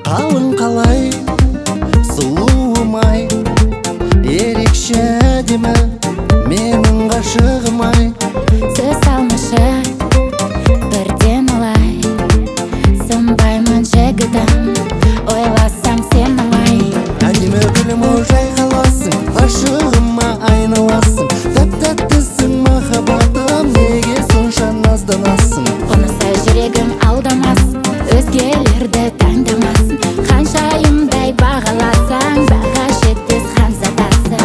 қалың қалай сұлуым-ай, ерекше әдемі менің ғашығым-ай. Сөз алмашы бірден олай, сынбаймын жігітім, ойласам сен оңай. Әдемі гүлім жайқаласың, ғашығыма айналасың. Тәп-тәттісің махаббатым, неге сонша назданасың? Ұнаса жүрегің алдамас, өзгелерді таңдамасын. Ханшайымдай бағаласаң, баға жетпес ханзадасың.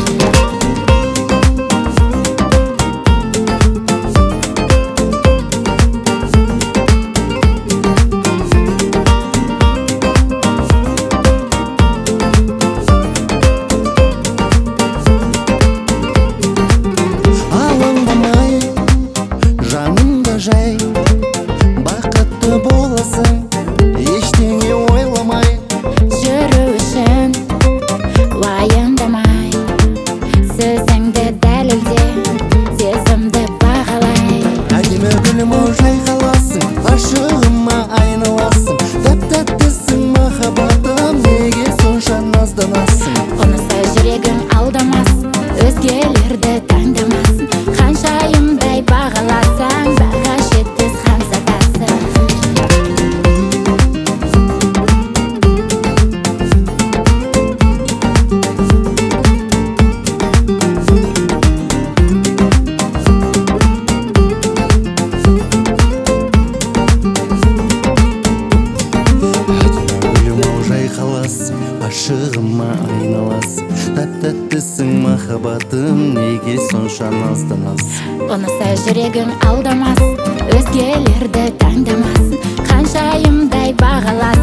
Алаңдамай, жанымда жай, бақытты боласың, ештеңе ойламай. Жүру үшін уайымдамай, сөзіңді дәлелде, сезімді бағалай. Әдемі гүлім жайқаласың, ғашығыма айналасың. Тәп-тәттісің махаббатым, неге сонша назданасың? Ұнаса жүрегің алдамас, өзгелерді таңдамасын. Ханшайымдай бағаласаң, баға жетпес ханзадасың. Гүлім жайқаласың, ғашығыма айналасың. Тәп-тәттісің махаббатым, неге сонша назданасың? Ұнаса жүрегің алдамас, өзгелерді таңдамасын. Ханшайымдай бағаласаң,